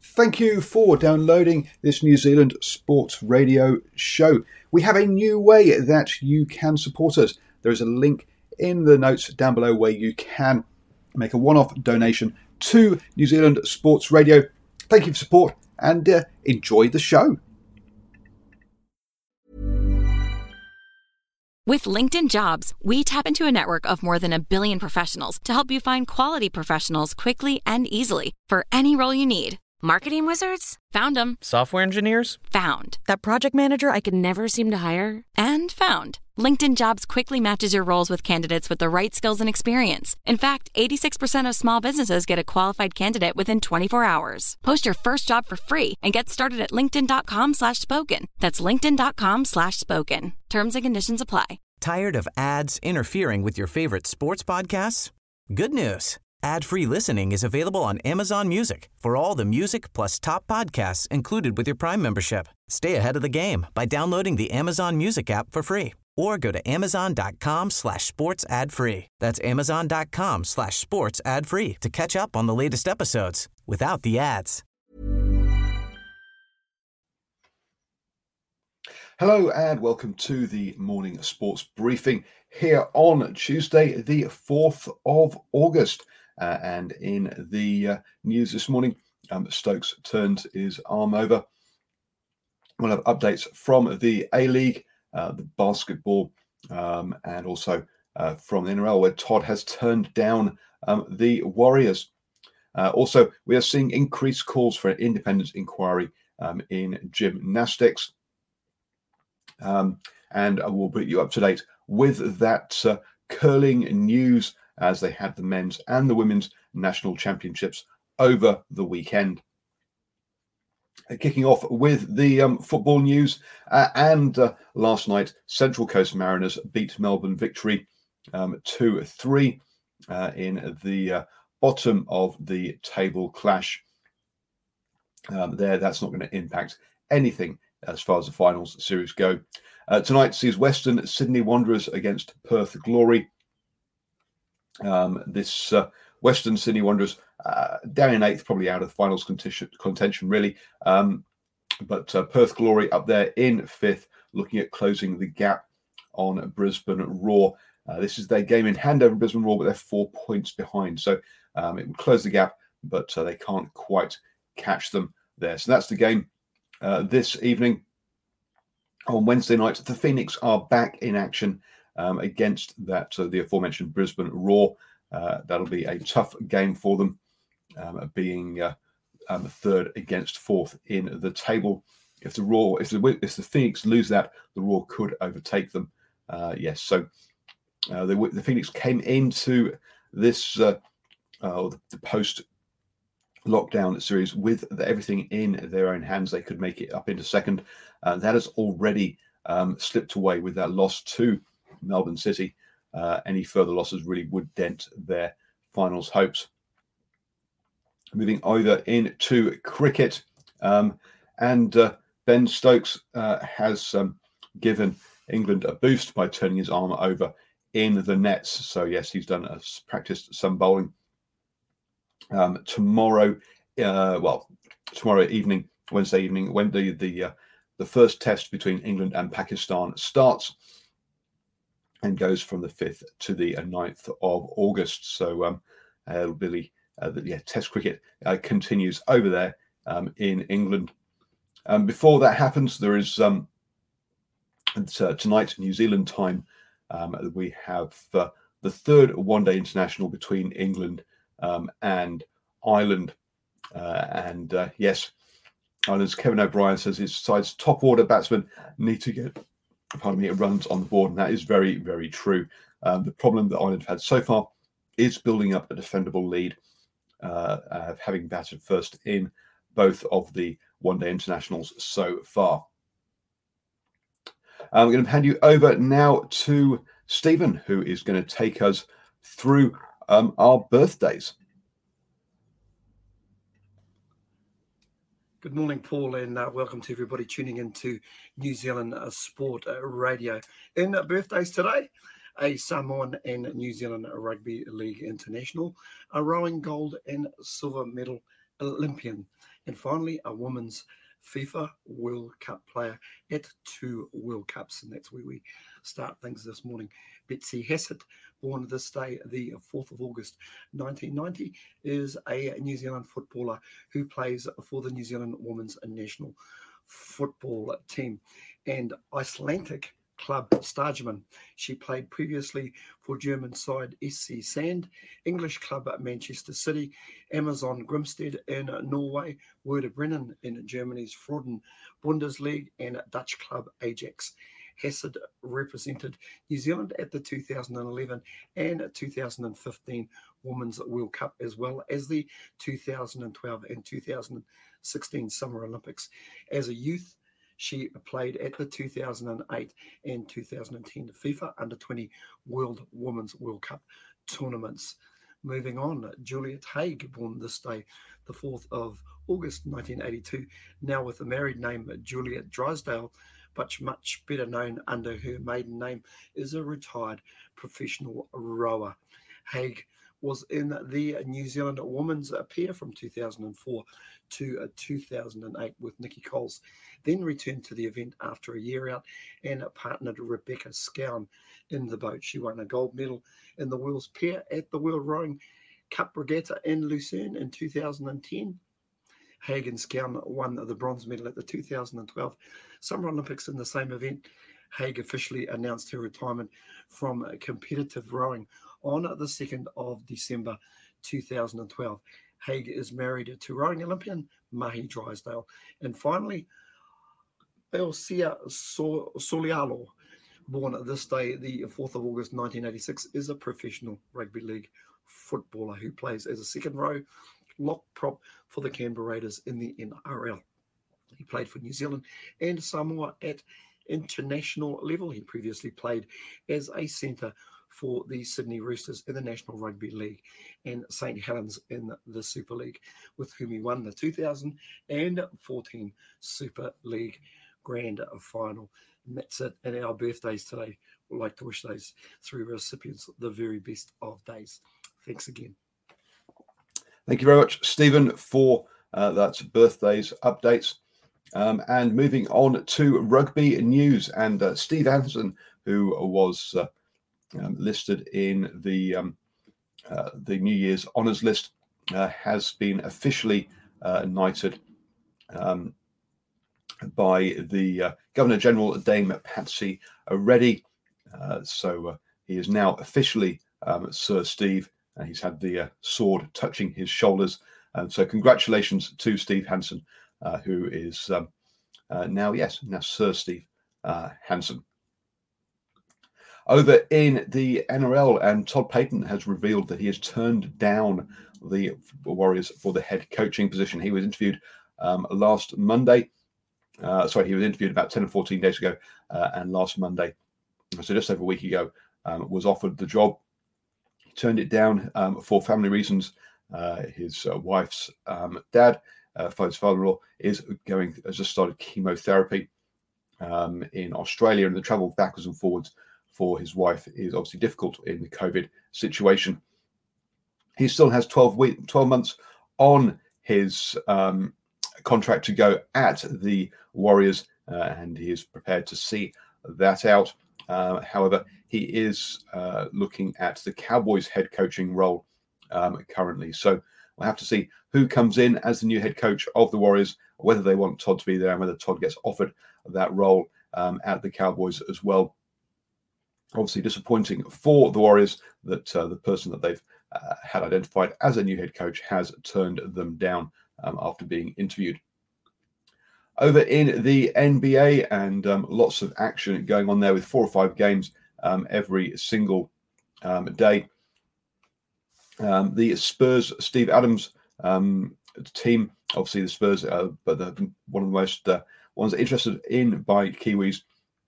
Thank you for downloading this New Zealand Sports Radio show. We have a new way that you can support us. There is a link in the notes down below where you can make a one-off donation to New Zealand Sports Radio. Thank you for support and enjoy the show. With LinkedIn Jobs, we tap into a network of more than 1 billion professionals to help you find quality professionals quickly and easily for any role you need. Marketing wizards? Found them. Software engineers? Found. That project manager I could never seem to hire? And found. LinkedIn Jobs quickly matches your roles with candidates with the right skills and experience. In fact, 86% of small businesses get a qualified candidate within 24 hours. Post your first job for free and get started at linkedin.com/spoken. That's linkedin.com/spoken. Terms and conditions apply. Tired of ads interfering with your favorite sports podcasts? Good news. Ad-free listening is available on Amazon Music for all the music plus top podcasts included with your Prime membership. Stay ahead of the game by downloading the Amazon Music app for free or go to amazon.com/sports ad free. That's amazon.com/sports ad free to catch up on the latest episodes without the ads. Hello and welcome to the morning sports briefing here on Tuesday, the 4th of August. And in the news this morning, Stokes turned his arm over. We'll have updates from the A-League, the basketball, and also from the NRL, where Todd has turned down the Warriors. Also, we are seeing increased calls for an independent inquiry in gymnastics. And I will bring you up to date with that curling news as they had the men's and the women's national championships over the weekend. Kicking off with the football news, and last night, Central Coast Mariners beat Melbourne Victory 2-3 in the bottom of the table clash. That's not going to impact anything as far as the finals series go. Tonight sees Western Sydney Wanderers against Perth Glory. This Western Sydney Wanderers down in 8th, probably out of finals contention really. But Perth Glory up there in 5th, looking at closing the gap on Brisbane Roar. This is their game in hand over Brisbane Roar, but they're 4 points behind. So it would close the gap, but they can't quite catch them there. So that's the game this evening. On Wednesday night, the Phoenix are back in action against that the aforementioned Brisbane Roar. That'll be a tough game for them, being 3rd against 4th in the table. If the Phoenix lose that, the Roar could overtake them. So the Phoenix came into this the post lockdown series with everything in their own hands. They could make it up into 2nd. That has already slipped away with that loss to Melbourne City. Any further losses really would dent their finals hopes. Moving over into cricket, and Ben Stokes has given England a boost by turning his arm over in the nets. So yes, he's practiced some bowling. Tomorrow evening, Wednesday evening, when the first test between England and Pakistan starts and goes from the 5th to the 9th of August. So Test cricket continues over there in England. Before that happens, there is tonight, New Zealand time, we have the 3rd one-day international between England and Ireland. Ireland's Kevin O'Brien says his side's top order batsmen need to get runs on the board, and that is very, very true. The problem that Ireland have had so far is building up a defendable lead, having batted first in both of the one-day internationals so far. I'm going to hand you over now to Stephen, who is going to take us through our birthdays. Good morning, Paul, and welcome to everybody tuning into New Zealand Sport Radio. In birthdays today, a Samoan and New Zealand Rugby League international, a rowing gold and silver medal Olympian. And finally, a women's FIFA World Cup player at 2 World Cups. And that's where we start things this morning. Betsy Hassett, born this day, the 4th of August 1990, is a New Zealand footballer who plays for the New Zealand women's national football team and Icelandic club Stargeman. She played previously for German side SC Sand, English club Manchester City, Amazon Grimstad in Norway, Werder Bremen in Germany's Froden Bundesliga, and Dutch club Ajax. Hassett represented New Zealand at the 2011 and 2015 Women's World Cup, as well as the 2012 and 2016 Summer Olympics. As a youth, she played at the 2008 and 2010 FIFA Under-20 Women's World Cup tournaments. Moving on, Juliet Haig, born this day, the 4th of August 1982, now with the married name Juliet Drysdale, but much better known under her maiden name, is a retired professional rower. Haig was in the New Zealand women's pair from 2004 to 2008 with Nikki Coles, then returned to the event after a year out and partnered Rebecca Scown in the boat. She won a gold medal in the Wheels pair at the World Rowing Cup Regatta in Lucerne in 2010. Haig and Scown won the bronze medal at the 2012 Summer Olympics in the same event. Haig officially announced her retirement from competitive rowing on the 2nd of December 2012. Haig is married to rowing Olympian Mahi Drysdale. And finally, Elsia Solialo, born this day, the 4th of August 1986, is a professional rugby league footballer who plays as a second row lock prop for the Canberra Raiders in the NRL. He played for New Zealand and Samoa at international level. He previously played as a centre for the Sydney Roosters in the National Rugby League and St Helens in the Super League, with whom he won the 2014 Super League Grand Final. And that's it. And our birthdays today, we'd like to wish those 3 recipients the very best of days. Thanks again. Thank you very much, Stephen, for that birthdays updates. And moving on to rugby news, and Steve Hansen, who was listed in the New Year's honours list, has been officially knighted by the Governor General, Dame Patsy Reddy. So he is now officially Sir Steve. He's had the sword touching his shoulders. So congratulations to Steve Hansen, who is now Sir Steve Hansen. Over in the NRL, and Todd Payten has revealed that he has turned down the Warriors for the head coaching position. He was interviewed last Monday. He was interviewed about 10 or 14 days ago, and last Monday, so just over a week ago, was offered the job. He turned it down for family reasons. His wife's dad, his father-in-law, has just started chemotherapy in Australia, and the travel backwards and forwards for his wife is obviously difficult in the COVID situation. He still has 12 months on his contract to go at the Warriors, and he is prepared to see that out. However, he is looking at the Cowboys head coaching role currently. So we'll have to see who comes in as the new head coach of the Warriors, whether they want Todd to be there and whether Todd gets offered that role at the Cowboys as well. Obviously disappointing for the Warriors that the person that they've had identified as a new head coach has turned them down after being interviewed. Over in the NBA, and lots of action going on there with 4 or 5 games every single day. The Spurs, Steve Adams team, obviously the Spurs, but one of the most ones interested in by Kiwis.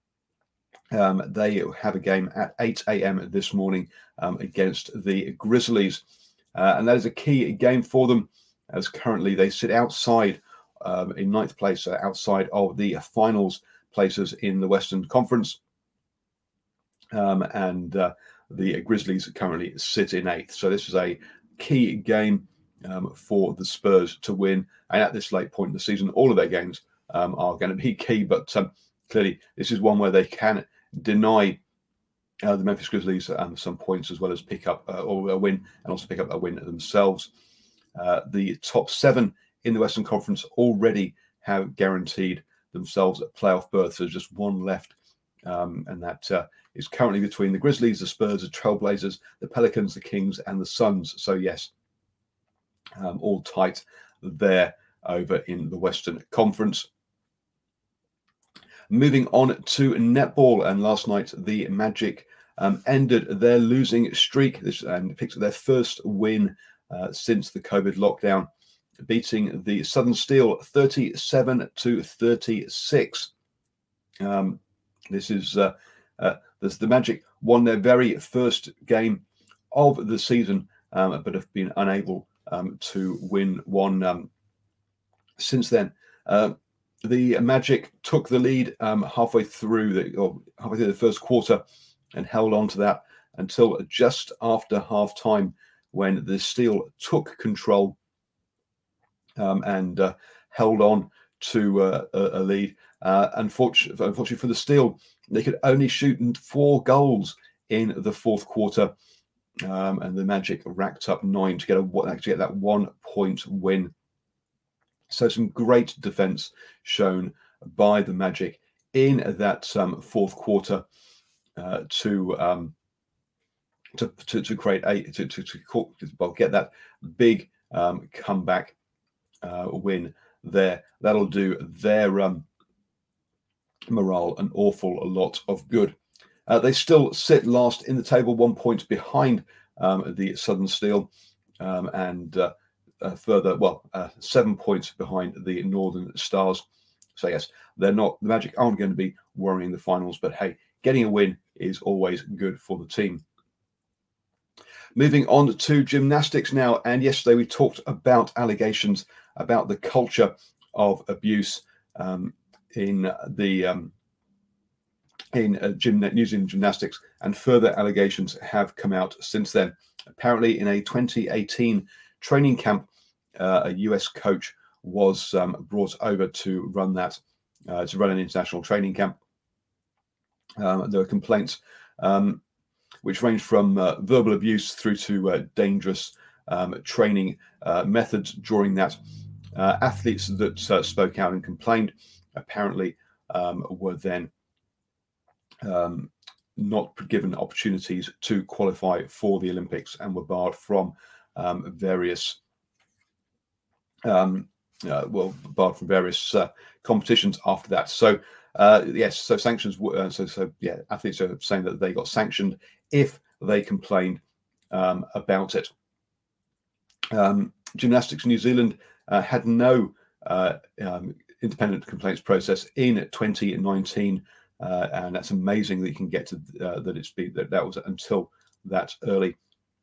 They have a game at 8 a.m. this morning against the Grizzlies. And that is a key game for them, as currently they sit outside in 9th place, outside of the finals places in the Western Conference. And the Grizzlies currently sit in 8th. So this is a key game for the Spurs to win. And at this late point in the season, all of their games are going to be key. But clearly, this is one where they can deny the Memphis Grizzlies some points, as well as pick up or a win, and also pick up a win themselves. The top 7 in the Western Conference already have guaranteed themselves a playoff berth. So there's just one left, and that is currently between the Grizzlies, the Spurs, the Trailblazers, the Pelicans, the Kings, and the Suns. So yes, all tight there over in the Western Conference. Moving on to netball, and last night the Magic ended their losing streak and picked up their first win since the COVID lockdown, beating the Southern Steel 37-36. This is the Magic won their very first game of the season, but have been unable to win one since then. The Magic took the lead halfway through the first quarter and held on to that until just after half time, when the Steel took control and held on to a lead. Unfortunately for the Steel, they could only shoot 4 goals in the fourth quarter, and the Magic racked up 9 to get that 1-point win. So some great defense shown by the Magic in that fourth quarter to create get that big comeback win there. That'll do their morale an awful lot of good. They still sit last in the table, 1 point behind the Southern Steel, and further, 7 points behind the Northern Stars. So yes, the Magic aren't going to be worrying the finals, but hey, getting a win is always good for the team. Moving on to gymnastics now, and yesterday we talked about allegations about the culture of abuse in New Zealand gymnastics, and further allegations have come out since then. Apparently, in a 2018 training camp, a US coach was brought over to run an international training camp. There were complaints which ranged from verbal abuse through to dangerous training methods during that. Athletes that spoke out and complained apparently were then not given opportunities to qualify for the Olympics and were barred from various competitions after that. So yes, so sanctions. Athletes are saying that they got sanctioned if they complained about it. Gymnastics New Zealand had no independent complaints process in 2019, and that's amazing that you can get to that was until that early.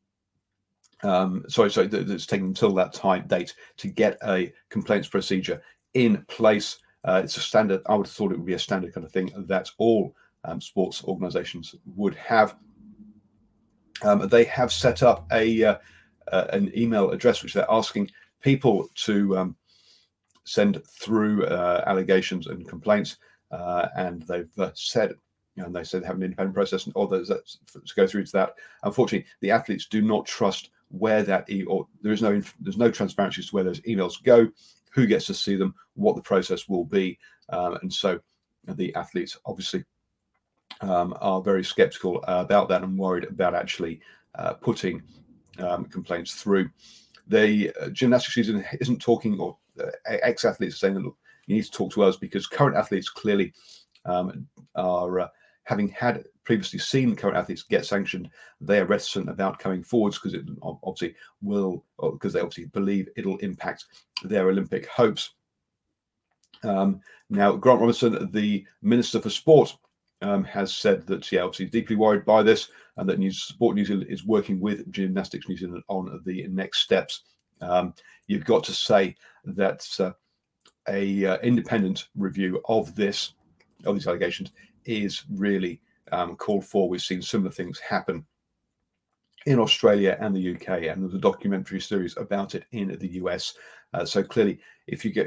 It's taken until that date to get a complaints procedure in place. It's a standard. I would have thought it would be a standard kind of thing that all sports organisations would have. They have set up an email address which they're asking people to send through allegations and complaints, and they've said. And they said they have an independent process, and others to go through to that. Unfortunately, the athletes do not trust where there's no transparency as to where those emails go, who gets to see them, what the process will be, and so the athletes obviously are very skeptical about that and worried about actually putting complaints through. The gymnastics season isn't talking, or ex-athletes are saying that, look, you need to talk to us, because current athletes clearly are having had previously seen current athletes get sanctioned. They are reticent about coming forwards because it obviously because they obviously believe it'll impact their Olympic hopes. Now, Grant Robinson, the Minister for Sport, has said that obviously deeply worried by this, and that Sport New Zealand is working with Gymnastics New Zealand on the next steps. You've got to say that a independent review of these allegations is really called for. We've seen similar things happen in Australia and the UK, and there's a documentary series about it in the US. So clearly, if you get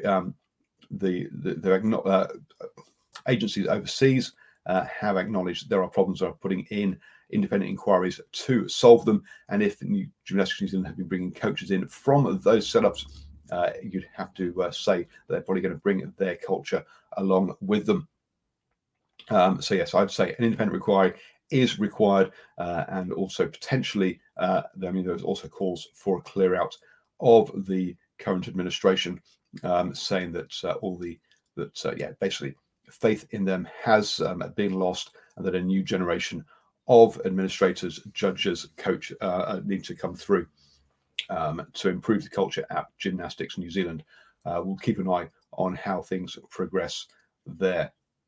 the agencies overseas have acknowledged there are problems, are putting in independent inquiries to solve them. And if Gymnastics New Zealand have been bringing coaches in from those setups, you'd have to say that they're probably going to bring their culture along with them. So yes, I'd say an independent inquiry is required, and also potentially, there's also calls for a clear out of the current administration, saying that basically faith in them has been lost, and that a new generation of administrators, judges, coach need to come through to improve the culture at Gymnastics New Zealand. We'll keep an eye on how things progress there.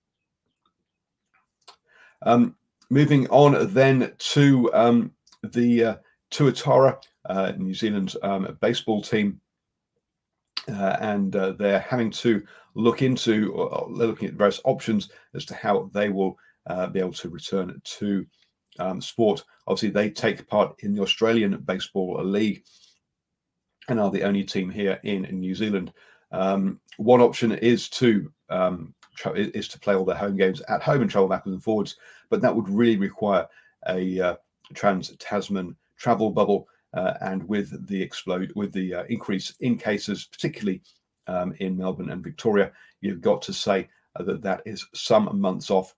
Moving on then to the Tuatara, New Zealand's baseball team, and they're having to look into, or they're looking at various options as to how they will be able to return to sport. Obviously, they take part in the Australian Baseball League and are the only team here in New Zealand. One option is to play all their home games at home and travel backwards and forwards, but that would really require a trans-Tasman travel bubble, and with the increase in cases, particularly in Melbourne and Victoria, you've got to say that is some months off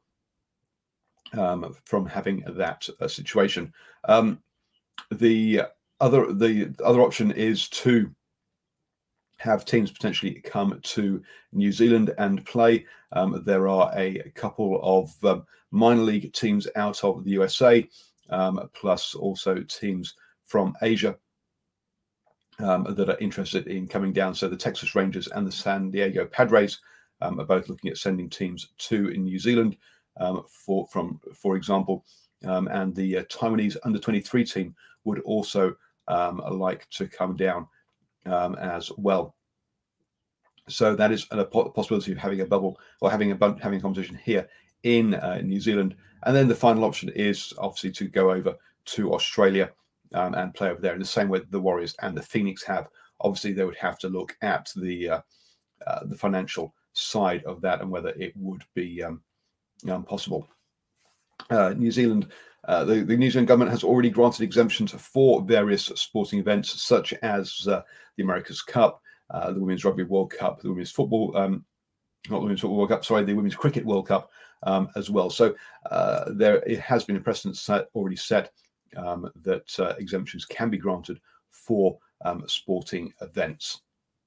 from having that situation. The other option is to have teams potentially come to New Zealand and play. There are a couple of minor league teams out of the USA, plus also teams from Asia that are interested in coming down. So the Texas Rangers and the San Diego Padres are both looking at sending teams to New Zealand, for example, and the Taiwanese under-23 team would also like to come down as well. So that is a possibility of having a bubble, or having a competition here in New Zealand. And then the final option is obviously to go over to Australia and play over there in the same way that the Warriors and the Phoenix have. Obviously, they would have to look at the financial side of that and whether it would be possible. New Zealand, the New Zealand government has already granted exemptions for various sporting events, such as the America's Cup, the Women's Rugby World Cup, the Women's Football, not the Women's Football World Cup, sorry, the Women's Cricket World Cup as well. So it has been a precedent already set that exemptions can be granted for sporting events.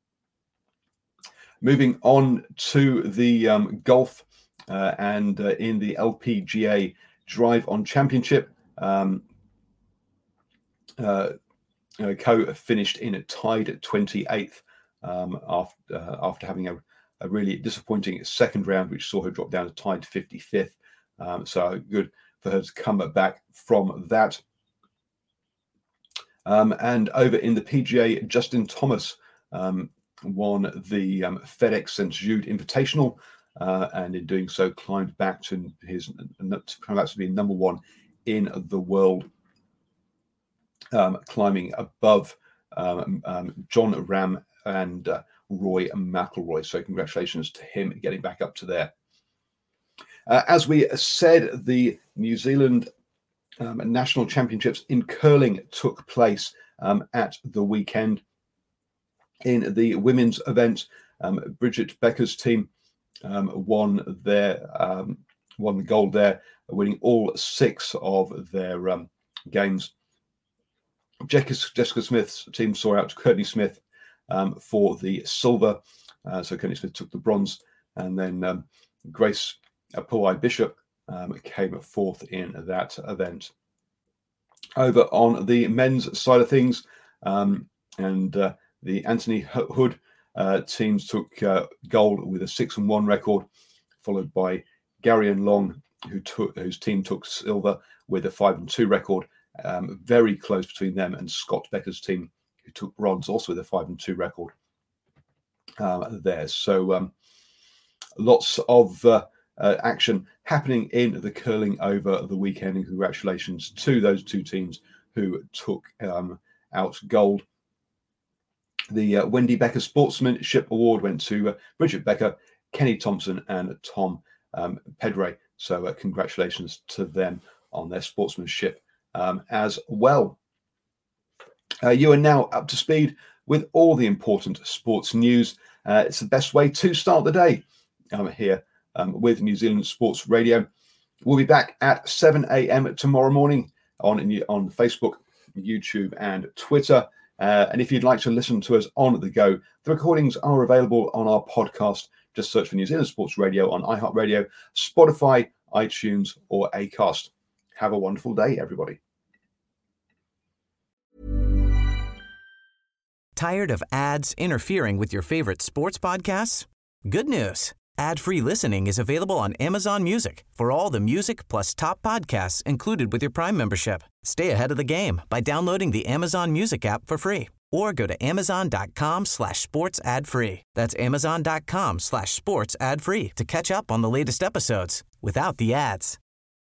Moving on to the golf, and in the LPGA Drive On Championship, Ko finished in a tied 28th after having a really disappointing second round, which saw her drop down to tied 55th. So good for her to come back from that. And over in the PGA, Justin Thomas won the FedEx St. Jude Invitational, and in doing so climbed back to being number one in the world, climbing above John Ram and Roy McIlroy. So congratulations to him getting back up to there. As we said, the New Zealand National Championships in curling took place at the weekend. In the women's event, Bridget Becker's team won the gold there, winning all 6 of their games. Jessica Smith's team saw out Courtney Smith for the silver. So Courtney Smith took the bronze, and then Grace Puai Bishop came 4th in that event. Over on the men's side of things, and the Anthony Hood teams took gold with a 6-1 record, followed by Gary and Long, whose team took silver with a 5-2 record. Very close between them and Scott Becker's team, who took bronze, also with a 5-2 record there. So lots of action happening in the curling over the weekend, and congratulations to those two teams who took out gold. The Wendy Becker Sportsmanship Award went to Bridget Becker, Kenny Thompson, and Tom Pedre. So congratulations to them on their sportsmanship as well. You are now up to speed with all the important sports news. It's the best way to start the day here with New Zealand Sports Radio. We'll be back at 7 a.m. tomorrow morning on Facebook, YouTube, and Twitter. And if you'd like to listen to us on the go, the recordings are available on our podcast. Just search for New Zealand Sports Radio on iHeartRadio, Spotify, iTunes, or Acast. Have a wonderful day, everybody. Tired of ads interfering with your favorite sports podcasts? Good news. Ad-free listening is available on Amazon Music for all the music plus top podcasts included with your Prime membership. Stay ahead of the game by downloading the Amazon Music app for free or go to amazon.com/sports ad free. That's amazon.com/sports ad free to catch up on the latest episodes without the ads.